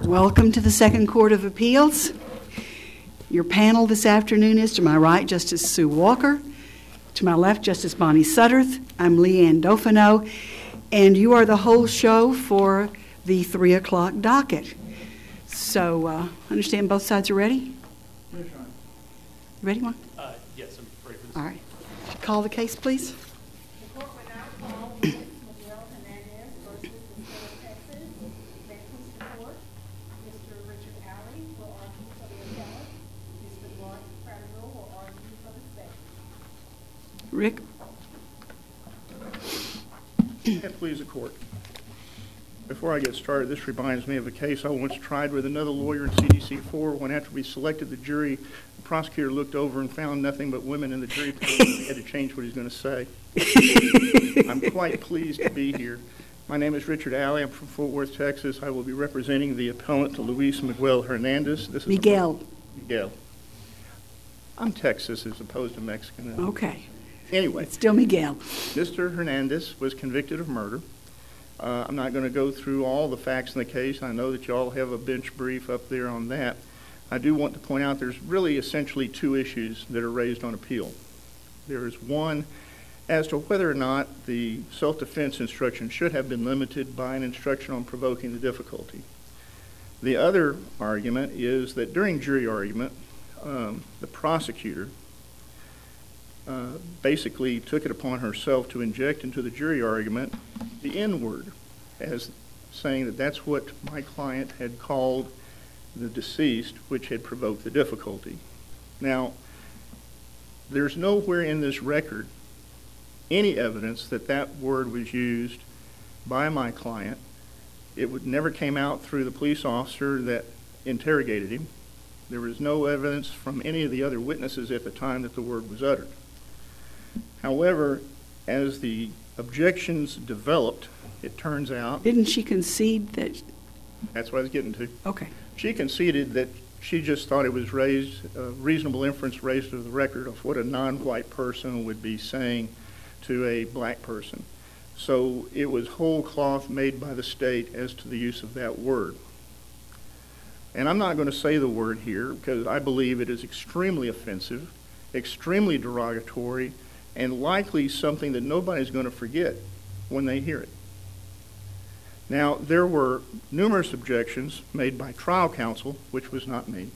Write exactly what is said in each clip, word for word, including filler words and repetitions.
Welcome to the Second Court of Appeals. Your panel this afternoon is, to my right, Justice Sue Walker. To my left, Justice Bonnie Sutterth. I'm Leanne Dauphineau, and you are the whole show for the three o'clock docket. So, uh, I understand both sides are ready? Yes, Your Honor. Ready, Mark? Uh, yes, I'm ready for this. All right. Call the case, please. The court will now call Miz Miguel Hernandez versus the State of Texas. May it please the court. Mister Richard Alley will argue for the appellant. Mister Mark Prattville will argue for the state. Rick? May it please the court. Before I get started, this reminds me of a case I once tried with another lawyer in C D C four when after we selected the jury, the prosecutor looked over and found nothing but women in the jury panel. He had to change what he's going to say. I'm quite pleased to be here. My name is Richard Alley. I'm from Fort Worth, Texas. I will be representing the appellant to Luis Miguel Hernandez. This is Miguel. Miguel. I'm Texas as opposed to Mexican. Okay. Anyway. It's still Miguel. Mister Hernandez was convicted of murder. Uh, I'm not going to go through all the facts in the case. I know that you all have a bench brief up there on that. I do want to point out there's really essentially two issues that are raised on appeal. There is one as to whether or not the self-defense instruction should have been limited by an instruction on provoking the difficulty. The other argument is that during jury argument, um, the prosecutor Uh, basically took it upon herself to inject into the jury argument the N-word, as saying that that's what my client had called the deceased, which had provoked the difficulty. Now, there's nowhere in this record any evidence that that word was used by my client. It would never came out through the police officer that interrogated him. There was no evidence from any of the other witnesses at the time that the word was uttered. However, as the objections developed, it turns out... Didn't she concede that... That's what I was getting to. Okay. She conceded that she just thought it was raised, a reasonable inference raised to the record of what a non-white person would be saying to a black person. So it was whole cloth made by the state as to the use of that word. And I'm not going to say the word here because I believe it is extremely offensive, extremely derogatory, and likely something that nobody's going to forget when they hear it. Now, there were numerous objections made by trial counsel, which was not me,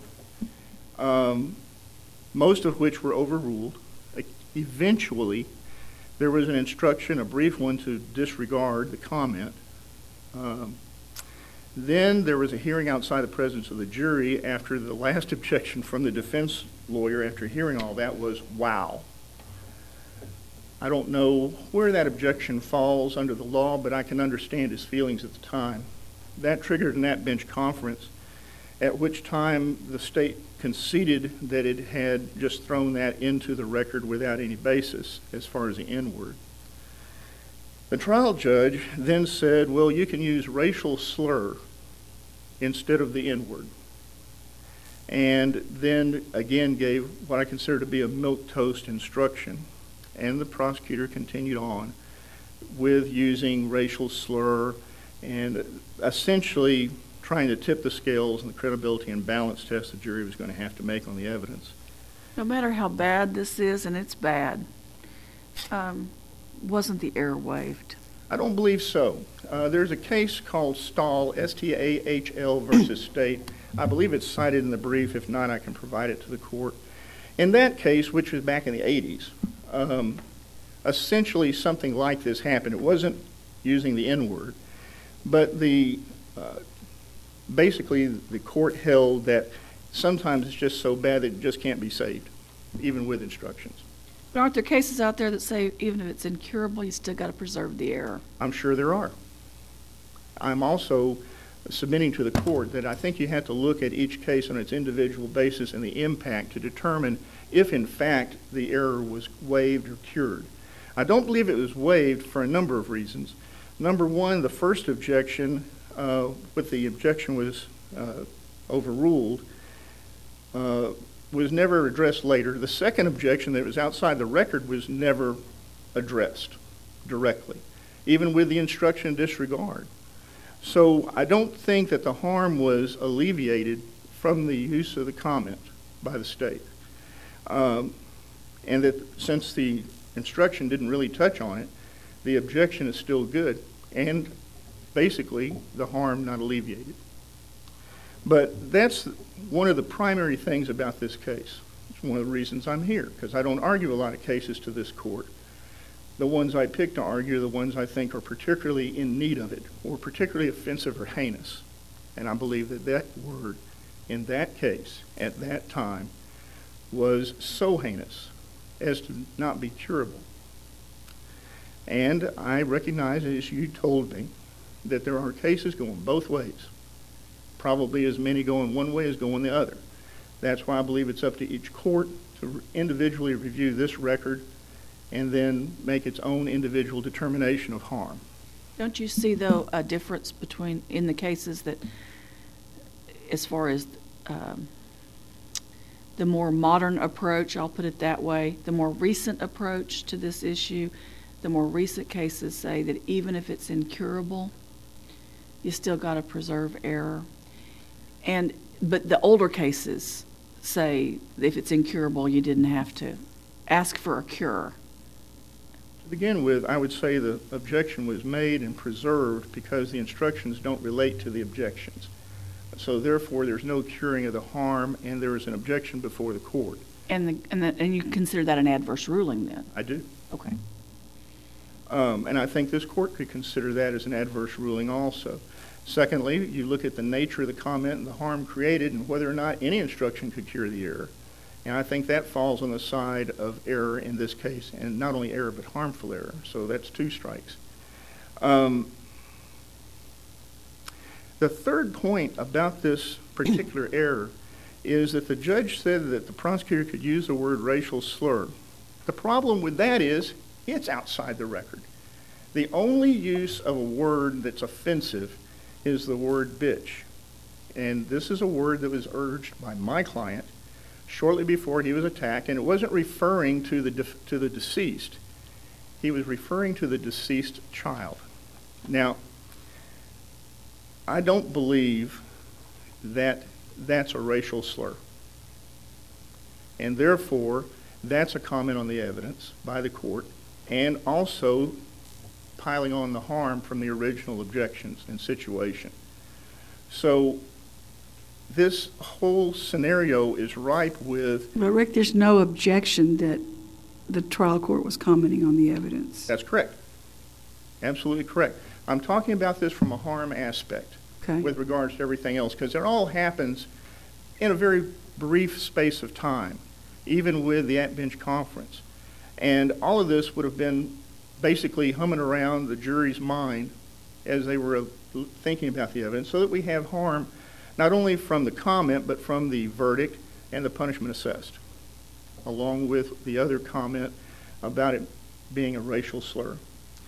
um, most of which were overruled. Eventually, there was an instruction, a brief one, to disregard the comment. Um, then there was a hearing outside the presence of the jury after the last objection from the defense lawyer after hearing all that was, wow. I don't know where that objection falls under the law, but I can understand his feelings at the time. That triggered an at-bench conference, at which time the state conceded that it had just thrown that into the record without any basis as far as the N-word. The trial judge then said, well, you can use racial slur instead of the N-word. And then again gave what I consider to be a milquetoast instruction. And the prosecutor continued on with using racial slur and essentially trying to tip the scales and the credibility and balance test the jury was going to have to make on the evidence. No matter how bad this is, and it's bad, um, wasn't the error waived? I don't believe so. Uh, there's a case called Stahl, S T A H L versus State. I believe it's cited in the brief. If not, I can provide it to the court. In that case, which was back in the eighties, um, essentially something like this happened. It wasn't using the N-word, but the uh, basically the court held that sometimes it's just so bad that it just can't be saved, even with instructions. But aren't there cases out there that say even if it's incurable, you still got to preserve the error? I'm sure there are. I'm also submitting to the court that I think you have to look at each case on its individual basis and the impact to determine if, in fact, the error was waived or cured. I don't believe it was waived for a number of reasons. Number one, the first objection, uh, with the objection was uh, overruled, uh, was never addressed later. The second objection that was outside the record was never addressed directly, even with the instruction disregard. So I don't think that the harm was alleviated from the use of the comment by the state. Um, and that since the instruction didn't really touch on it, the objection is still good, and basically the harm not alleviated. But that's one of the primary things about this case. It's one of the reasons I'm here, because I don't argue a lot of cases to this court. The ones I pick to argue are the ones I think are particularly in need of it, or particularly offensive or heinous. And I believe that that word in that case, at that time, was so heinous as to not be curable. And I recognize, as you told me, that there are cases going both ways. Probably as many going one way as going the other. That's why I believe it's up to each court to individually review this record and then make its own individual determination of harm. Don't you see, though, a difference between, in the cases that, as far as um, the more modern approach, I'll put it that way, the more recent approach to this issue, the more recent cases say that even if it's incurable, you still got to preserve error. And but the older cases say if it's incurable, you didn't have to ask for a cure. To begin with, I would say the objection was made and preserved because the instructions don't relate to the objections. So therefore, there's no curing of the harm, and there is an objection before the court. And the, and, the, and you consider that an adverse ruling then? I do. Okay. Um, and I think this court could consider that as an adverse ruling also. Secondly, you look at the nature of the comment and the harm created and whether or not any instruction could cure the error. And I think that falls on the side of error in this case, and not only error but harmful error. So that's two strikes. Um, the third point about this particular error is that the judge said that the prosecutor could use the word racial slur. The problem with that is it's outside the record. The only use of a word that's offensive is the word bitch. And this is a word that was urged by my client shortly before he was attacked, and it wasn't referring to the def- to the deceased. He was referring to the deceased child. Now, I don't believe that that's a racial slur. And therefore, that's a comment on the evidence by the court, and also piling on the harm from the original objections and situation. So this whole scenario is ripe with... But Rick, there's no objection that the trial court was commenting on the evidence. That's correct. Absolutely correct. I'm talking about this from a harm aspect Okay. with regards to everything else, because it all happens in a very brief space of time, even with the at-bench conference. And all of this would have been basically humming around the jury's mind as they were thinking about the evidence, so that we have harm not only from the comment, but from the verdict and the punishment assessed, along with the other comment about it being a racial slur.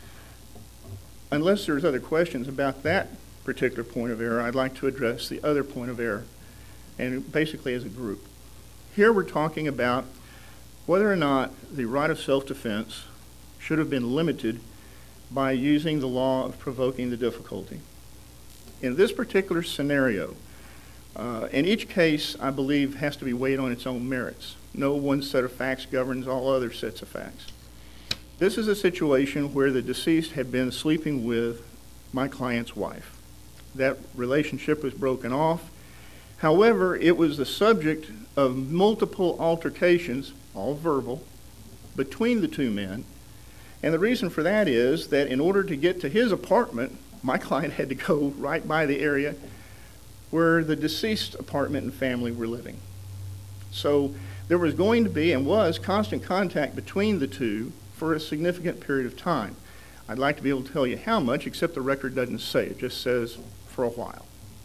Unless there's other questions about that particular point of error, I'd like to address the other point of error, and basically as a group. Here we're talking about whether or not the right of self-defense should have been limited by using the law of provoking the difficulty. In this particular scenario, uh, and each case, I believe, has to be weighed on its own merits. No one set of facts governs all other sets of facts. This is a situation where the deceased had been sleeping with my client's wife. That relationship was broken off. However, it was the subject of multiple altercations, all verbal, between the two men. And the reason for that is that in order to get to his apartment, my client had to go right by the area where the deceased apartment and family were living. So there was going to be and was constant contact between the two for a significant period of time. I'd like to be able to tell you how much, except the record doesn't say. It just says for a while.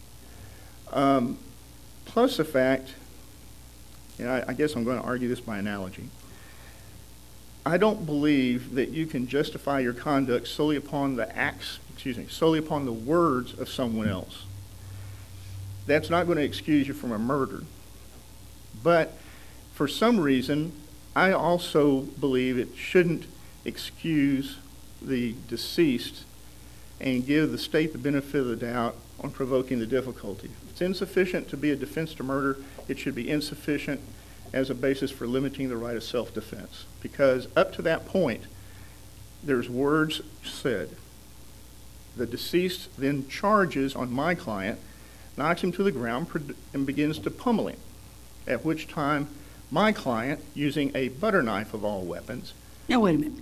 Um, plus the fact, and I, I guess I'm going to argue this by analogy, I don't believe that you can justify your conduct solely upon the acts, excuse me, solely upon the words of someone else. That's not going to excuse you from a murder. But for some reason, I also believe it shouldn't excuse the deceased and give the state the benefit of the doubt on provoking the difficulty. If it's insufficient to be a defense to murder, it should be insufficient as a basis for limiting the right of self-defense. Because up to that point, there's words said. The deceased then charges on my client, knocks him to the ground, and begins to pummel him, at which time my client, using a butter knife of all weapons. Now, wait a minute.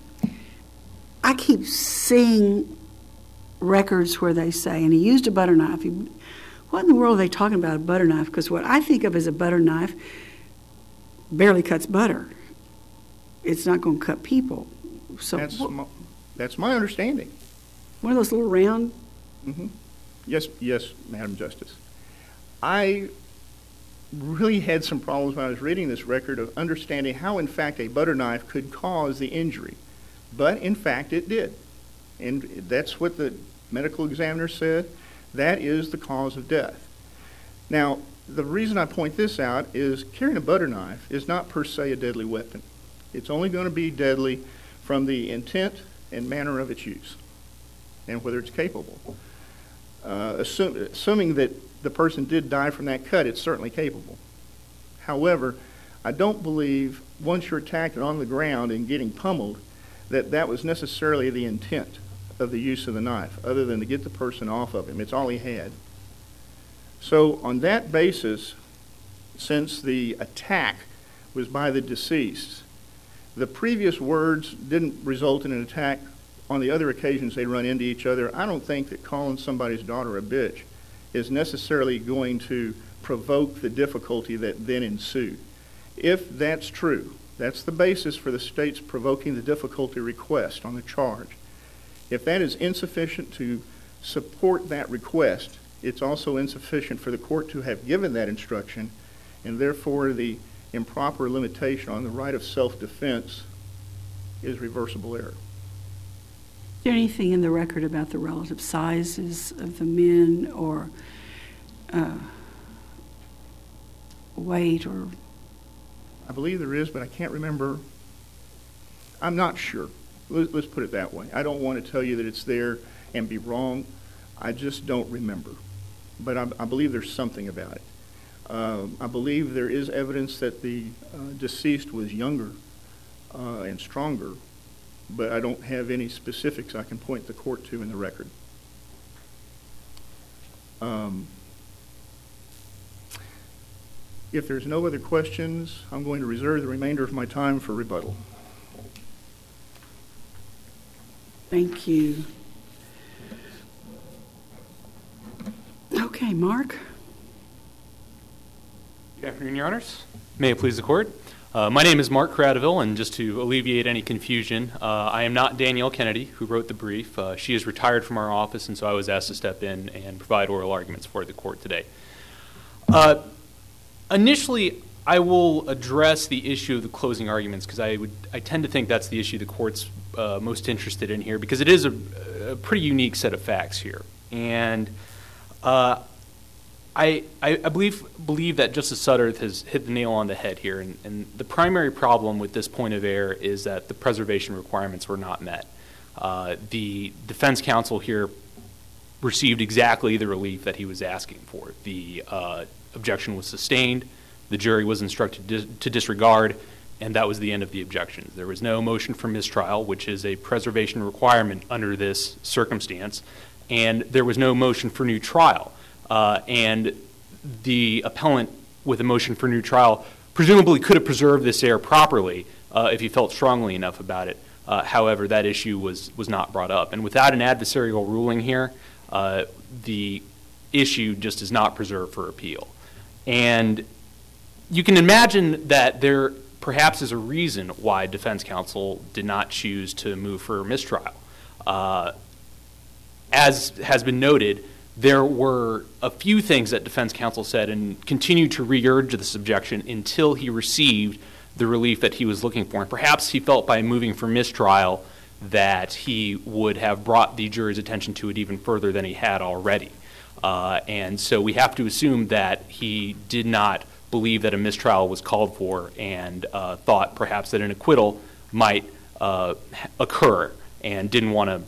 I keep seeing records where they say, and he used a butter knife. He, what in the world are they talking about, a butter knife? Because what I think of as a butter knife barely cuts butter. It's not going to cut people. So That's, what, my, that's my understanding. one of those little round. Mm-hmm. Yes, yes, Madam Justice. I really had some problems when I was reading this record of understanding how, in fact, a butter knife could cause the injury. But, in fact, it did. And that's what the medical examiner said. That is the cause of death. Now, the reason I point this out is carrying a butter knife is not per se a deadly weapon. It's only going to be deadly from the intent and manner of its use and whether it's capable. Uh, assume, assuming that the person did die from that cut, it's certainly capable. However, I don't believe once you're attacked and on the ground and getting pummeled that that was necessarily the intent of the use of the knife, other than to get the person off of him. It's all he had. So on that basis, since the attack was by the deceased, the previous words didn't result in an attack. On the other occasions they run into each other. I don't think that calling somebody's daughter a bitch is necessarily going to provoke the difficulty that then ensued. If that's true, that's the basis for the state's provoking the difficulty request on the charge. If that is insufficient to support that request, it's also insufficient for the court to have given that instruction, and therefore the improper limitation on the right of self-defense is reversible error. Is there anything in the record about the relative sizes of the men or uh, weight or? I believe there is, but I can't remember. I'm not sure. Let's put it that way. I don't want to tell you that it's there and be wrong. I just don't remember. But I, I believe there's something about it. Uh, I believe there is evidence that the uh, deceased was younger uh, and stronger, but I don't have any specifics I can point the court to in the record. Um, if there's no other questions, I'm going to reserve the remainder of my time for rebuttal. Thank you. Okay, Mark. Good afternoon, Your Honors. May it please the Court. Uh, my name is Mark Cradaville, and just to alleviate any confusion, uh, I am not Danielle Kennedy, who wrote the brief. Uh, she is retired from our office, and so I was asked to step in and provide oral arguments for the Court today. Uh, initially, I will address the issue of the closing arguments, because I would I tend to think that's the issue the Court's uh, most interested in here, because it is a, a pretty unique set of facts here. And uh, I, I, I believe believe that Justice Sudderth has hit the nail on the head here, and, and the primary problem with this point of error is that the preservation requirements were not met. Uh, the defense counsel here received exactly the relief that he was asking for. The uh, objection was sustained, the jury was instructed dis- to disregard, and that was the end of the objections. There was no motion for mistrial, which is a preservation requirement under this circumstance, and there was no motion for new trial. Uh, and the appellant, with a motion for new trial, presumably could have preserved this error properly uh, if he felt strongly enough about it. Uh, however, that issue was, was not brought up. And without an adversarial ruling here, uh, the issue just is not preserved for appeal. And you can imagine that there perhaps is a reason why defense counsel did not choose to move for a mistrial. Uh, as has been noted, there were a few things that defense counsel said and continued to re-urge this objection until he received the relief that he was looking for. And perhaps he felt by moving for mistrial that he would have brought the jury's attention to it even further than he had already. Uh, and so we have to assume that he did not believe that a mistrial was called for and uh, thought perhaps that an acquittal might uh, occur and didn't want to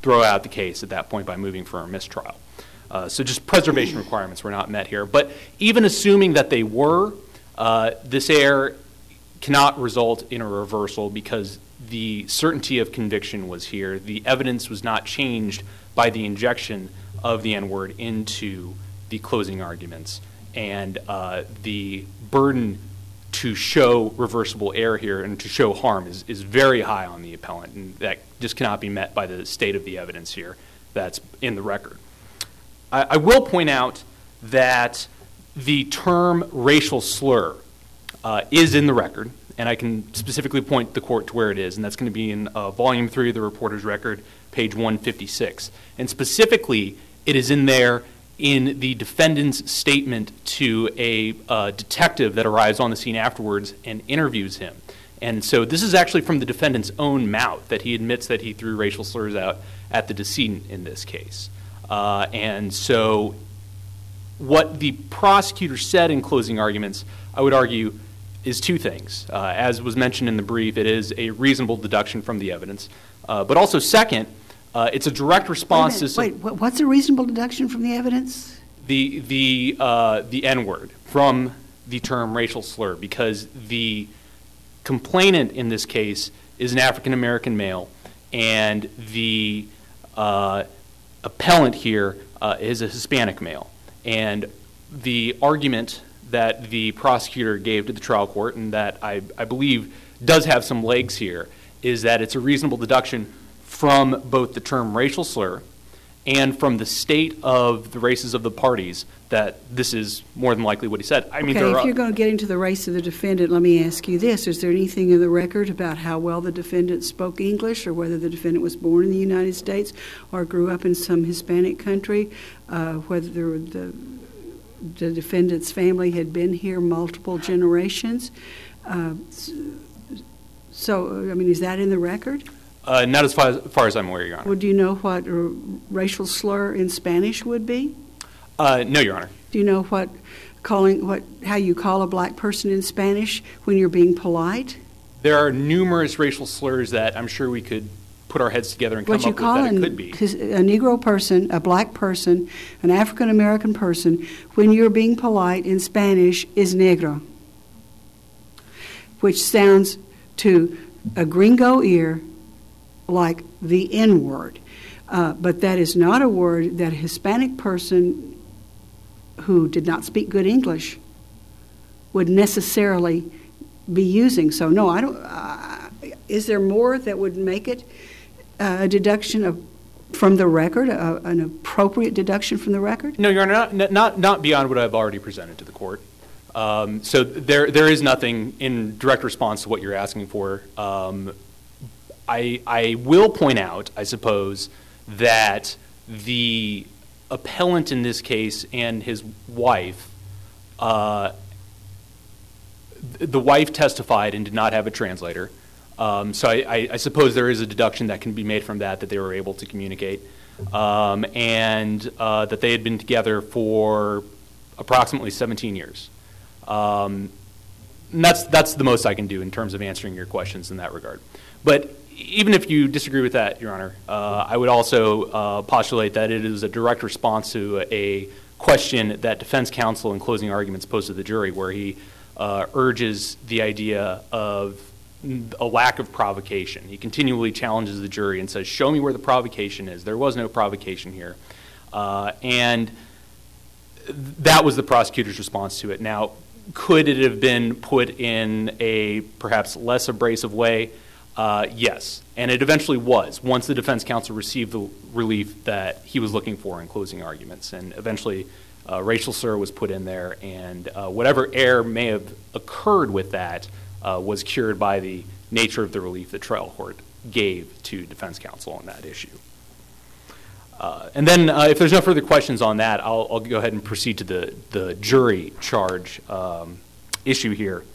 throw out the case at that point by moving for a mistrial. Uh, so just preservation requirements were not met here. But even assuming that they were, uh, this error cannot result in a reversal because the certainty of conviction was here. The evidence was not changed by the injection of the N-word into the closing arguments. And uh, the burden to show reversible error here and to show harm is, is very high on the appellant, and that just cannot be met by the state of the evidence here that's in the record. I, I will point out that the term racial slur uh, is in the record, and I can specifically point the court to where it is, and that's going to be in uh, volume three of the reporter's record, page one fifty-six. And specifically, it is in there in the defendant's statement to a uh, detective that arrives on the scene afterwards and interviews him. And so this is actually from the defendant's own mouth that he admits that he threw racial slurs out at the decedent in this case. Uh, and so what the prosecutor said in closing arguments, I would argue, is two things. Uh, as was mentioned in the brief, it is a reasonable deduction from the evidence. Uh, but also, second, uh, it's a direct response wait, to some, wait, what's a reasonable deduction from the evidence? the the uh, the N-word from the term racial slur, because the complainant in this case is an African American male, and the uh, appellant here uh, is a Hispanic male. And the argument that the prosecutor gave to the trial court, and that I, I believe does have some legs here, is that it's a reasonable deduction from both the term racial slur and from the state of the races of the parties that this is more than likely what he said. I mean, Okay, there if are, you're going to get into the race of the defendant, let me ask you this. Is there anything in the record about how well the defendant spoke English, or whether the defendant was born in the United States or grew up in some Hispanic country, uh, whether the, the defendant's family had been here multiple generations? Uh, so, I mean, is that in the record? uh, not as far, as far as I'm aware, Your Honor. Well, do you know what a racial slur in Spanish would be? Uh, no, Your Honor. Do you know what calling what how you call a black person in Spanish when you're being polite? There are numerous racial slurs that I'm sure we could put our heads together and come What you up call with that an, it could be. a Negro person, a black person, an African American person, when you're being polite in Spanish is negro, which sounds to a gringo ear like the N-word. Uh, but that is not a word that a Hispanic person who did not speak good English would necessarily be using. So no, I don't. Uh, is there more that would make it uh, a deduction of from the record, uh, an appropriate deduction from the record? No, Your Honor, not, not, not beyond what I've already presented to the court. Um, so there, there is nothing in direct response to what you're asking for. Um, I, I will point out, I suppose, that the appellant in this case and his wife, uh, the wife testified and did not have a translator. Um, so I, I, I suppose there is a deduction that can be made from that, that they were able to communicate, um, and uh, that they had been together for approximately seventeen years. Um, and that's, that's the most I can do in terms of answering your questions in that regard. But even if you disagree with that, Your Honor, uh, I would also uh, postulate that it is a direct response to a question that defense counsel in closing arguments posed to the jury, where he uh, urges the idea of a lack of provocation. He continually challenges the jury and says, show me where the provocation is. There was no provocation here. Uh, and that was the prosecutor's response to it. Now, could it have been put in a perhaps less abrasive way? Uh, yes, and it eventually was, once the defense counsel received the relief that he was looking for in closing arguments. And eventually, uh, racial slur was put in there, and uh, whatever error may have occurred with that uh, was cured by the nature of the relief the trial court gave to defense counsel on that issue. Uh, and then, uh, if there's no further questions on that, I'll, I'll go ahead and proceed to the, the jury charge um, issue here.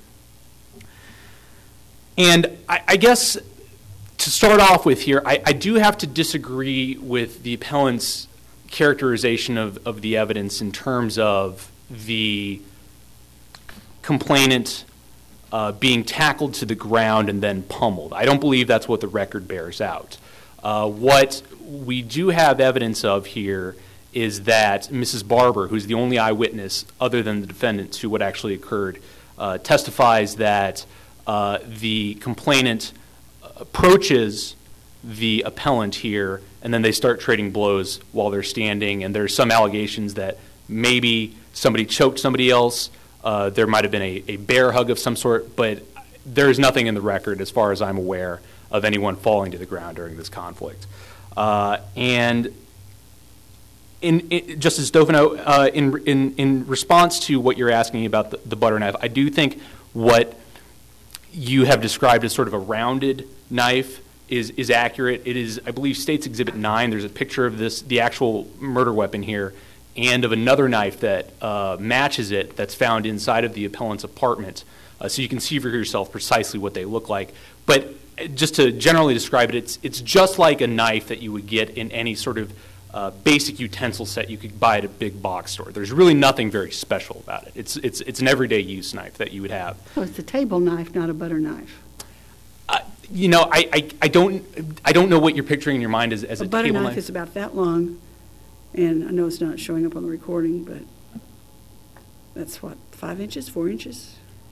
And I, I guess to start off with here, I, I do have to disagree with the appellant's characterization of, of the evidence in terms of the complainant uh, being tackled to the ground and then pummeled. I don't believe that's what the record bears out. Uh, what we do have evidence of here is that Missus Barber, who's the only eyewitness other than the defendant to what actually occurred, uh, testifies that uh, the complainant approaches the appellant here, and then they start trading blows while they're standing, and there's some allegations that maybe somebody choked somebody else. Uh, there might have been a, a bear hug of some sort, but there's nothing in the record, as far as I'm aware, of anyone falling to the ground during this conflict. Uh, and in, in, Justice Dofino, uh, in, in, in response to what you're asking about the, the butter knife, I do think what you have described as sort of a rounded knife is, is accurate. It is, I believe, State's Exhibit nine. There's a picture of this, the actual murder weapon here, and of another knife that uh, matches it that's found inside of the appellant's apartment. Uh, so you can see for yourself precisely what they look like. But just to generally describe it, it's, it's just like a knife that you would get in any sort of uh, basic utensil set you could buy at a big box store. There's really nothing very special about it. It's, it's, it's an everyday use knife that you would have. So it's a table knife, not a butter knife. Uh, you know, I, I, I, don't, I don't know what you're picturing in your mind as, as a, a butter table knife. knife. Is about that long, and I know it's not showing up on the recording, but that's what, five inches, four inches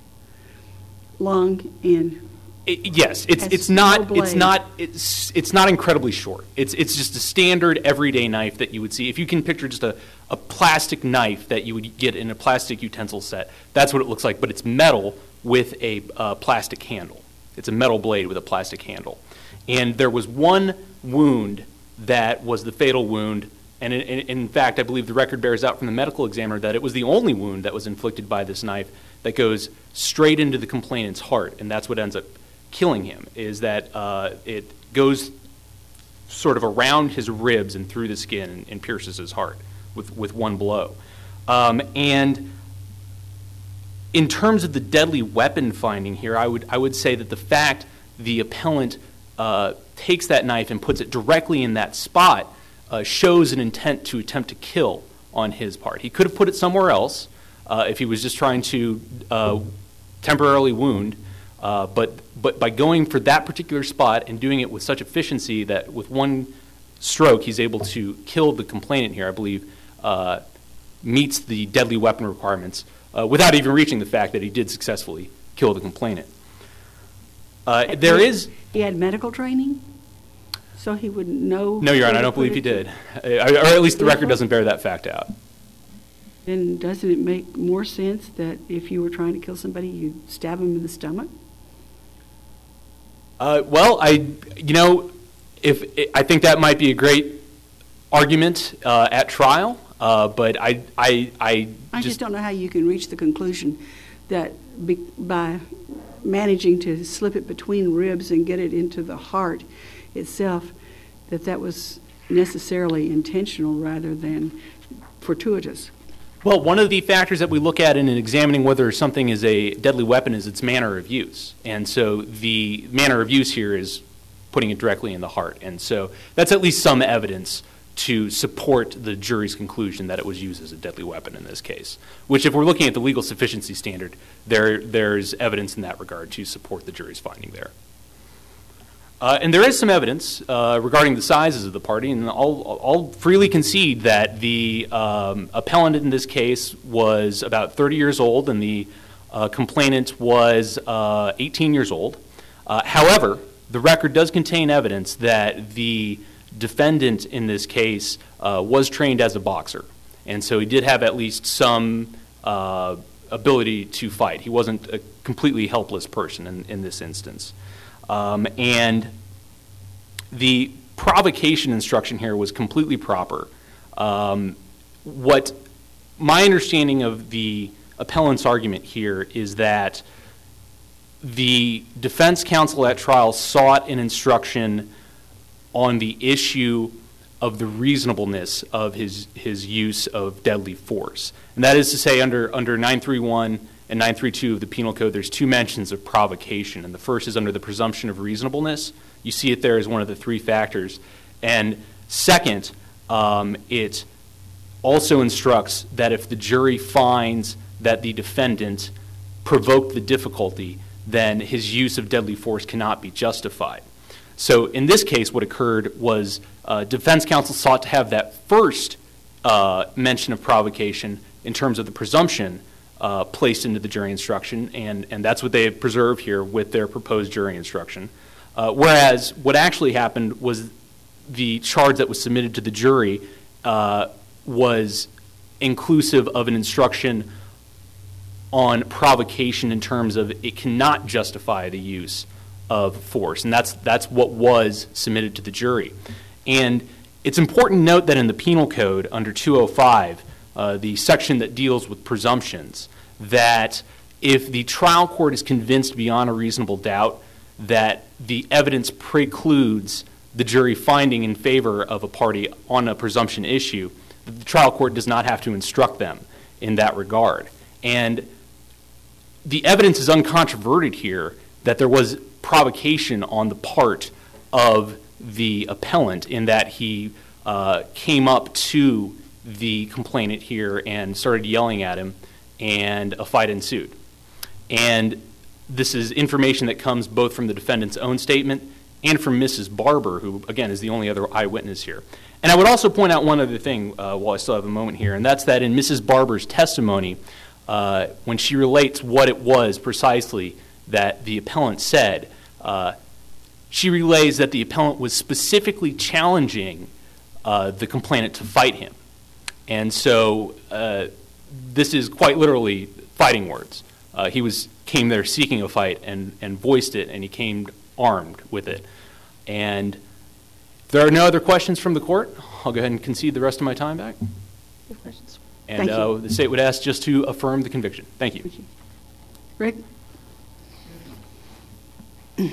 long, and It, yes, it's has it's no not blade. it's not it's it's not incredibly short. It's it's just a standard everyday knife that you would see. If you can picture just a, a plastic knife that you would get in a plastic utensil set, that's what it looks like. But it's metal with a uh, plastic handle. It's a metal blade with a plastic handle. And there was one wound that was the fatal wound. And in, in, in fact, I believe the record bears out from the medical examiner that it was the only wound that was inflicted by this knife that goes straight into the complainant's heart, and that's what ends up killing him, is that uh, it goes sort of around his ribs and through the skin and, and pierces his heart with, with one blow. Um, and in terms of the deadly weapon finding here, I would, I would say that the fact the appellant uh, takes that knife and puts it directly in that spot uh, shows an intent to attempt to kill on his part. He could have put it somewhere else uh, if he was just trying to uh, temporarily wound, uh, but, but by going for that particular spot and doing it with such efficiency that with one stroke he's able to kill the complainant here, I believe, uh, meets the deadly weapon requirements uh, without even reaching the fact that he did successfully kill the complainant. Uh, there he, is... He had medical training? So he would know... No, Your Honor, I don't believe he did. Uh, or at least the record doesn't bear that fact out. Then doesn't it make more sense that if you were trying to kill somebody, you'd stab him in the stomach? Uh, well, I, you know, if I think that might be a great argument uh, at trial, uh, but I, I, I, I just don't know how you can reach the conclusion that be, by managing to slip it between ribs and get it into the heart itself, that that was necessarily intentional rather than fortuitous. Well, one of the factors that we look at in examining whether something is a deadly weapon is its manner of use. And so the manner of use here is putting it directly in the heart. And so that's at least some evidence to support the jury's conclusion that it was used as a deadly weapon in this case, which if we're looking at the legal sufficiency standard, there there's evidence in that regard to support the jury's finding there. Uh, and there is some evidence uh, regarding the sizes of the party, and I'll, I'll freely concede that the um, appellant in this case was about thirty years old and the uh, complainant was uh, eighteen years old. Uh, however, the record does contain evidence that the defendant in this case uh, was trained as a boxer, and so he did have at least some uh, ability to fight. He wasn't a completely helpless person in, in this instance. Um, and the provocation instruction here was completely proper. Um, what my understanding of the appellant's argument here is that the defense counsel at trial sought an instruction on the issue of the reasonableness of his, his use of deadly force. And that is to say, under, under nine three one and nine three two of the Penal Code, there's two mentions of provocation. And the first is under the presumption of reasonableness. You see it there as one of the three factors. And second, um, it also instructs that if the jury finds that the defendant provoked the difficulty, then his use of deadly force cannot be justified. So in this case, what occurred was uh, defense counsel sought to have that first uh, mention of provocation in terms of the presumption uh, placed into the jury instruction, and, and that's what they have preserved here with their proposed jury instruction. Uh, whereas what actually happened was the charge that was submitted to the jury uh, was inclusive of an instruction on provocation in terms of it cannot justify the use of force, and that's that's what was submitted to the jury. And it's important to note that in the Penal Code under two oh five, uh, the section that deals with presumptions, that if the trial court is convinced beyond a reasonable doubt that the evidence precludes the jury finding in favor of a party on a presumption issue, the trial court does not have to instruct them in that regard. And the evidence is uncontroverted here that there was provocation on the part of the appellant in that he uh, came up to the complainant here and started yelling at him, and a fight ensued. And this is information that comes both from the defendant's own statement and from Missus Barber, who, again, is the only other eyewitness here. And I would also point out one other thing uh, while I still have a moment here, and that's that in Missus Barber's testimony, uh, when she relates what it was precisely that the appellant said, uh, she relays that the appellant was specifically challenging uh, the complainant to fight him. And so uh, this is quite literally fighting words. Uh, he was came there seeking a fight and, and voiced it, and he came armed with it. And if there are no other questions from the court, I'll go ahead and concede the rest of my time back. Good questions. And Thank you. uh, the state would ask just to affirm the conviction. Thank you. Rick? Let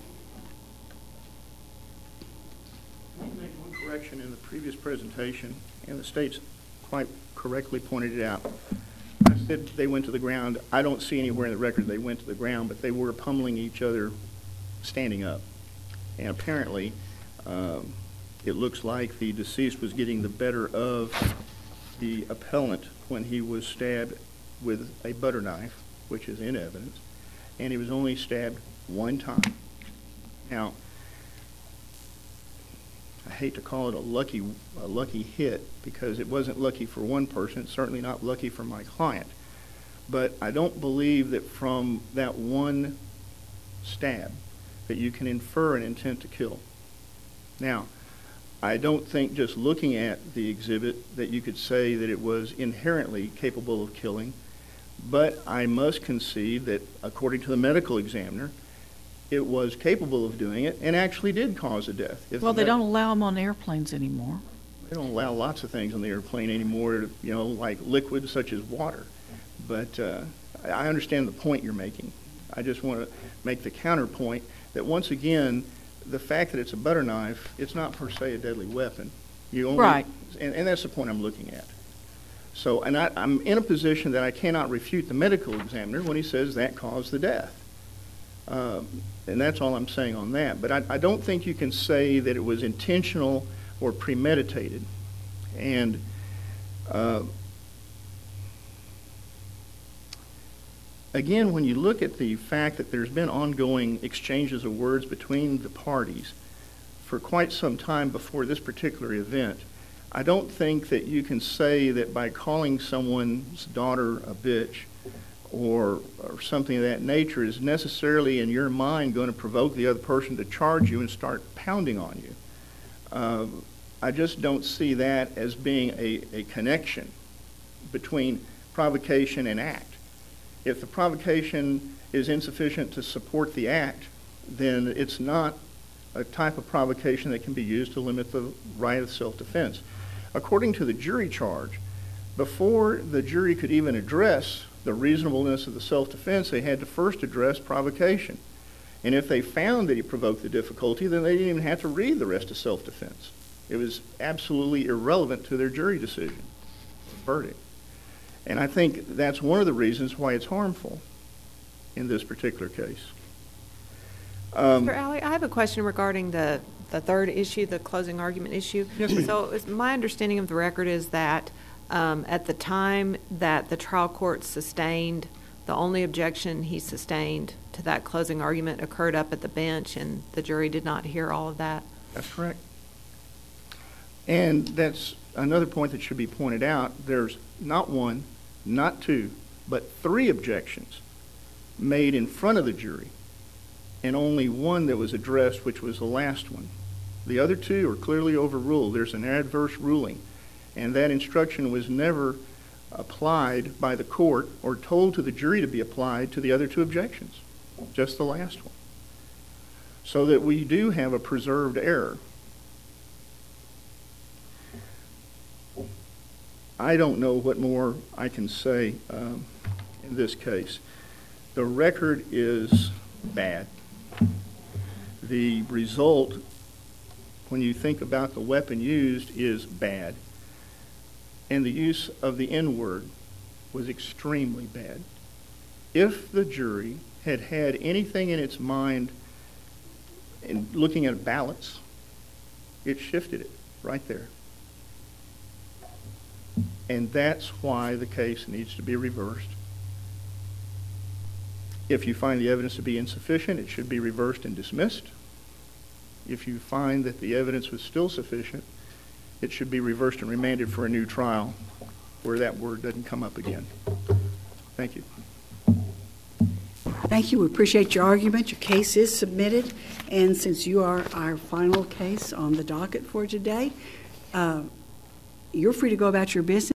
me make one correction in the previous presentation, and the state's quite correctly pointed it out. I said they went to the ground. I don't see anywhere in the record they went to the ground, but they were pummeling each other standing up. And apparently, um, it looks like the deceased was getting the better of the appellant when he was stabbed with a butter knife, which is in evidence, and he was only stabbed one time. Now, I hate to call it a lucky, a lucky hit, because it wasn't lucky for one person, it's certainly not lucky for my client. But I don't believe that from that one stab that you can infer an intent to kill. Now, I don't think just looking at the exhibit that you could say that it was inherently capable of killing, but I must concede that according to the medical examiner, it was capable of doing it and actually did cause a death. If Well, they that- don't allow them on airplanes anymore. They don't allow lots of things on the airplane anymore, you know, like liquids such as water. But uh, I understand the point you're making. I just want to make the counterpoint that once again, the fact that it's a butter knife, it's not per se a deadly weapon. You only, Right. And, and that's the point I'm looking at. So, and I, I'm in a position that I cannot refute the medical examiner when he says that caused the death. Um, and that's all I'm saying on that. But I, I don't think you can say that it was intentional or premeditated. And uh, again, when you look at the fact that there's been ongoing exchanges of words between the parties for quite some time before this particular event, I don't think that you can say that by calling someone's daughter a bitch or, or something of that nature is necessarily in your mind going to provoke the other person to charge you and start pounding on you. Uh, I just don't see that as being a, a connection between provocation and act. If the provocation is insufficient to support the act, then it's not a type of provocation that can be used to limit the right of self-defense. According to the jury charge, before the jury could even address the reasonableness of the self-defense, they had to first address provocation. And if they found that he provoked the difficulty, then they didn't even have to read the rest of self-defense. It was absolutely irrelevant to their jury decision, verdict. And I think that's one of the reasons why it's harmful in this particular case. Um, Mister Alley, I have a question regarding the, the third issue, the closing argument issue. Yes, ma'am. So it's, my understanding of the record is that um, at the time that the trial court sustained The only objection he sustained to that closing argument occurred up at the bench, and the jury did not hear all of that. That's correct. And that's another point that should be pointed out. There's not one, not two, but three objections made in front of the jury, and only one that was addressed, which was the last one. The other two are clearly overruled. There's an adverse ruling, and that instruction was never applied by the court or told to the jury to be applied to the other two objections, just the last one. So that we do have a preserved error. I don't know what more I can say um, in this case. The record is bad. The result, when you think about the weapon used, is bad. And the use of the N-word was extremely bad. If the jury had had anything in its mind in looking at ballots, it shifted it right there. And that's why the case needs to be reversed. If you find the evidence to be insufficient, it should be reversed and dismissed. If you find that the evidence was still sufficient, it should be reversed and remanded for a new trial where that word doesn't come up again. Thank you. Thank you. We appreciate your argument. Your case is submitted. And since you are our final case on the docket for today, uh, you're free to go about your business.